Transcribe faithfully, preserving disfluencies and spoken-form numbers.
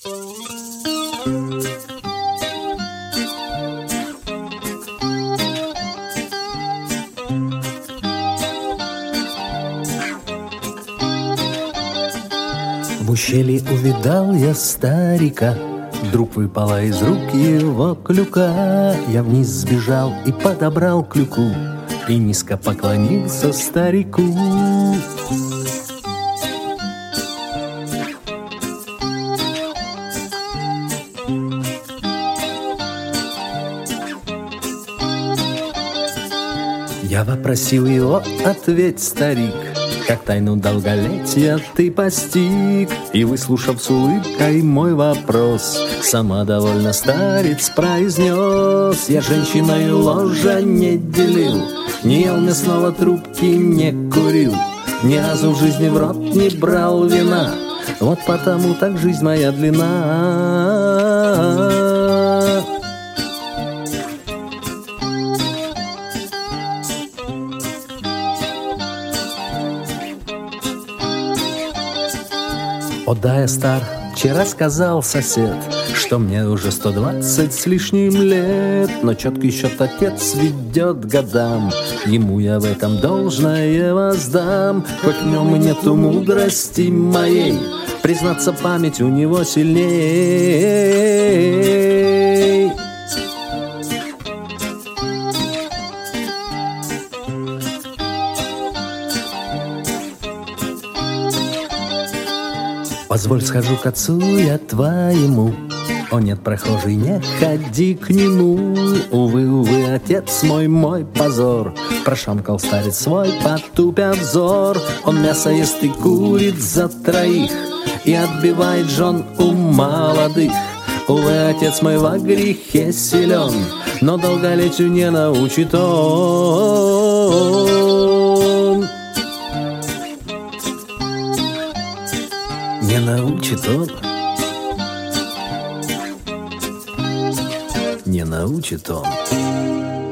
В ущелье увидал я старика, вдруг выпала из рук его клюка. Я вниз сбежал и подобрал клюку, и низко поклонился старику. Я вопросил его: ответь, старик, как тайну долголетия ты постиг? И, выслушав с улыбкой мой вопрос, самодовольно старец произнес: я женщиною ложа не делил, не ел мясного, трубки не курил, ни разу в жизни в рот не брал вина, вот потому так жизнь моя длинна. О да, я стар, вчера сказал сосед, что мне уже сто двадцать с лишним лет, но четкий счет отец ведет годам, ему я в этом должное воздам. Хоть в нем и нету мудрости моей, признаться, память у него сильней. Позволь, схожу к отцу я твоему. О нет, прохожий, не ходи к нему. Увы, увы, отец мой, мой позор. Прошамкал старец свой, потупя взор. Он мясо ест и курит за троих, и отбивает жен у молодых. Увы, отец мой во грехе силен, но долголетию не научит он. Не научит он, не научит он.